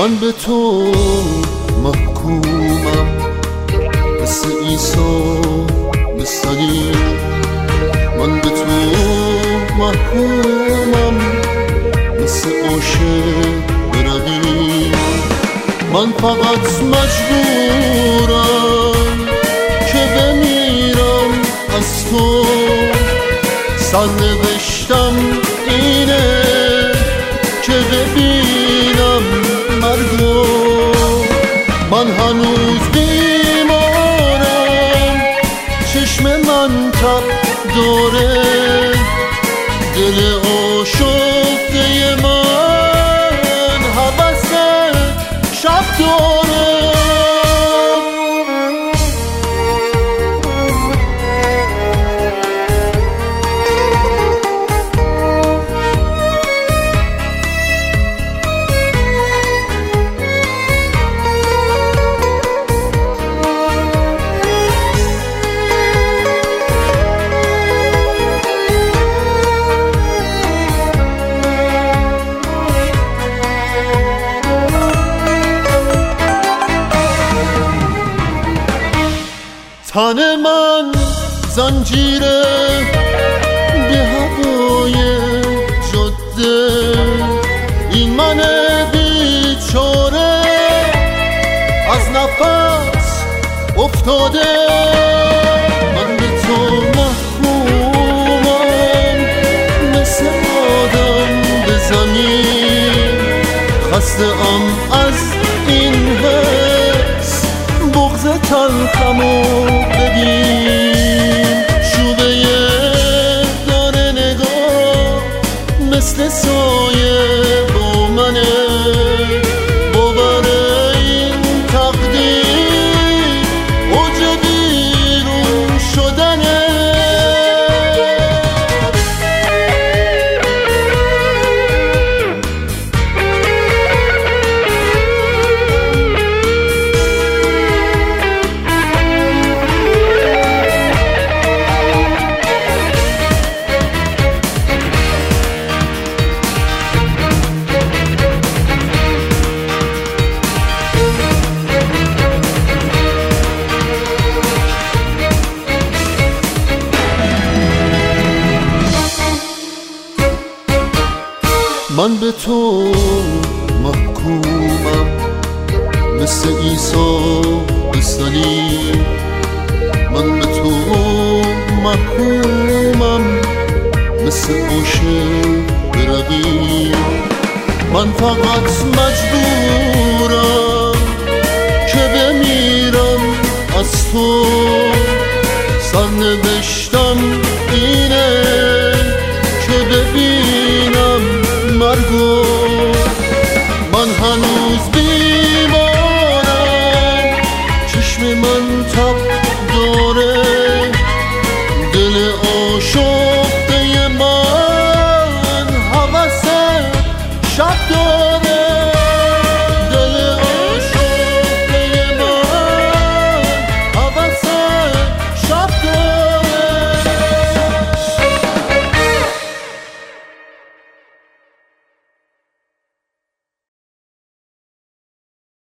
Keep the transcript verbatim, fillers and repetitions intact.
من به تو محکومم، مثل عیسی مثل علی. من به تو محکومم، مثل عاشق بروی. من فقط مجبورم که بمیرم از تو. سرنوشتم اینه که ببینم مرگو. من هنوز بیمارم، چشم من تب داره، دل آشفته من هوس شب داره. تن من زنجیره به هوای جاده، این من بیچاره از نفس افتاده. من به تو محکومم، مثل آدم به زمین. خسته ام از این حس، بغض تلخمو ببین. شوبه داره نگاه، مثل سایه با منه. باور این تقدیر اوج بیرون شدنه. من به تو محکومم، مثل عیسی مثل علی. من به تو محکومم، مثل عاشق بروی. من فقط مجبورم که بمیرم از تو.